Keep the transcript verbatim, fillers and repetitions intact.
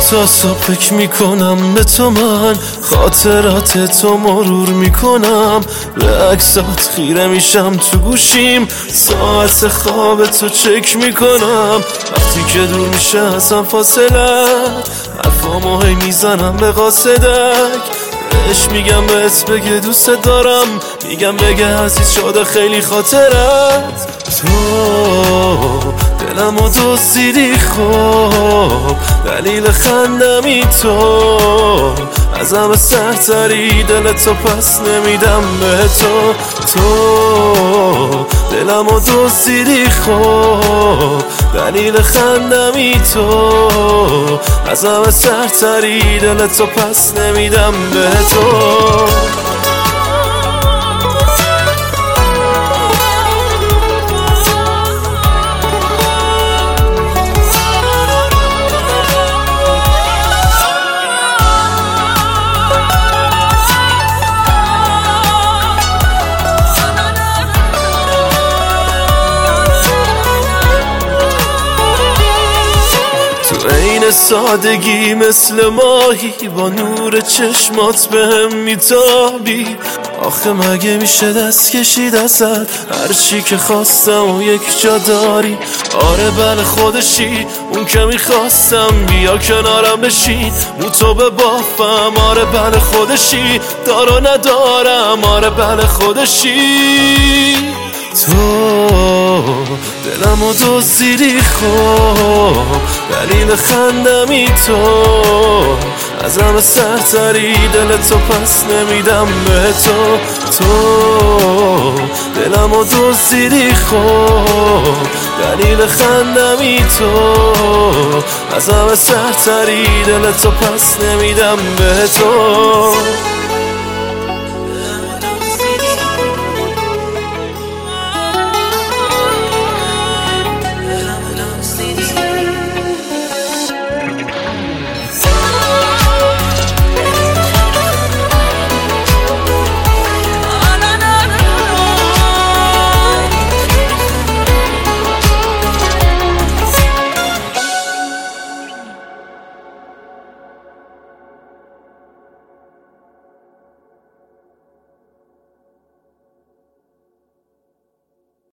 تا صبح فکر میکنم به تو، من خاطرات تو مرور میکنم، به عکسات خیره میشم تو گوشیم، ساعت خواب تو چک میکنم. وقتی که دور میشه ازم فاصلت، حرفامو هی میزنم به قاصدک، بهش میگم بهت بگه دوست دارم، میگم بگه عزیز شده خیلی خاطرت. تو دلمو دزدیدی خب، دلیل خندمی تو، از همه سرتری دلتو پس نمیدم به تو. تو دلمو دزدیدی خب، دلیل خندمی تو، از همه سرتری دلتو پس نمیدم به تو. این سادگی مثل ماهی با نور چشمات بهم میتابی، آخه مگه میشه دست کشید ازت، هرچی که خواستم و یک جا داری. آره بله خودشی اون که میخواستم، بیا کنارم بشین مو تو به بافم. آره بله خودشی دارو ندارم، آره بله خودشی. تو دلمو دزدیدی خب، دلیل خندمی تو، از همه سرتری دلتو پس نمیدم به تو. تو دلمو دزدیدی خب، دلیل خندمی تو، از همه سرتری دلتو پس نمیدم به تو.